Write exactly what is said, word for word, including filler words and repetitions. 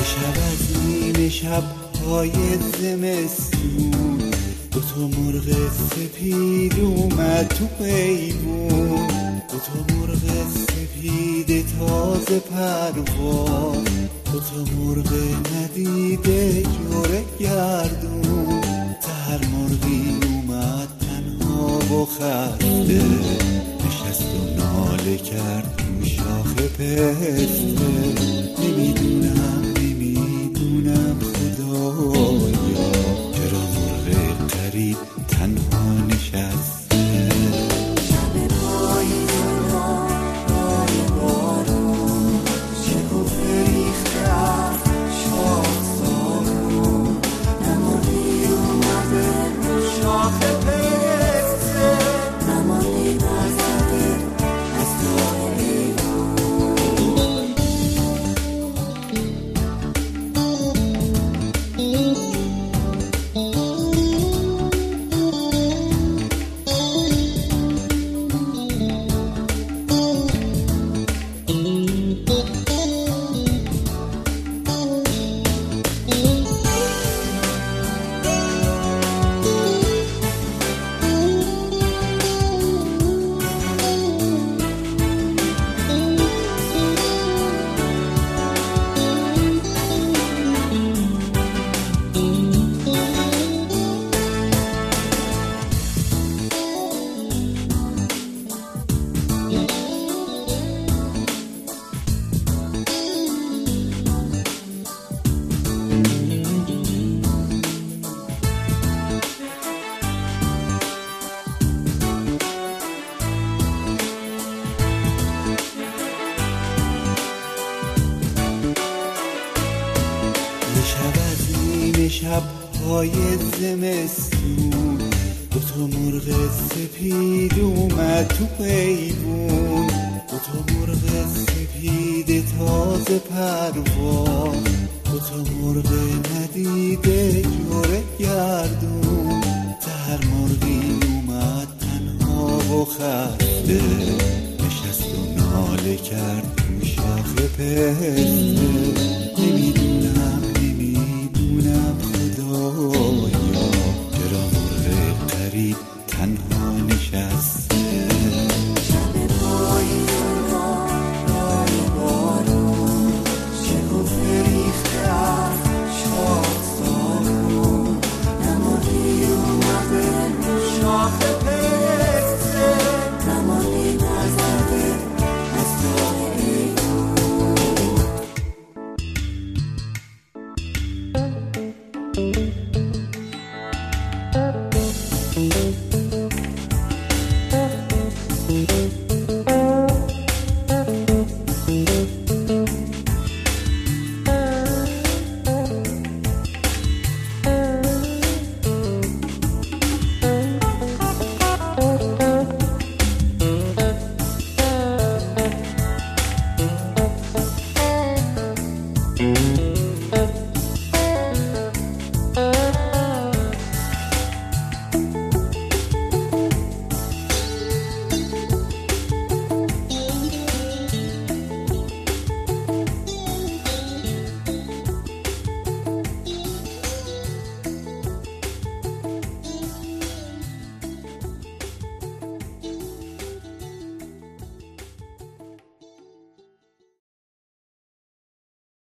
شب از نیمه شب‌های زمستون دو تا مرغ سپید اومد تو ایوون، دو تا مرغ سپید تازه پرواز، دو تا مرغ ندیده جوره گردون. سحر مرغی اومد تنها و خسته، نشست و ناله کرد تو شاخ پسته. نمیدونم نمیدونم خدایا چرا مرغ غریب تنها نشسته. شب پاییزا باری بارون شکوفه ریخته از شاخسارون، نمانی اومده رو شاخ پسته، نمانی نزده از راه شب‌های زمستون دو تا مرغ سپید اومد تو ایوون، دو تا مرغ سپید تازه پرواز، دو تا مرغ ندیده جوره گردون. سحر مرغی اومد تنها و خسته، نشست و ناله کرد تو شاخ پسته. نمیدونم نمیدونم خدایا چرا مرغ غریب تنها نشسته. شب پاییزا باری بارون شکوفه ریخته از شاخسارون، نمانی اومده رو شاخ پسته، نمانی نزده از راه Mm-hmm.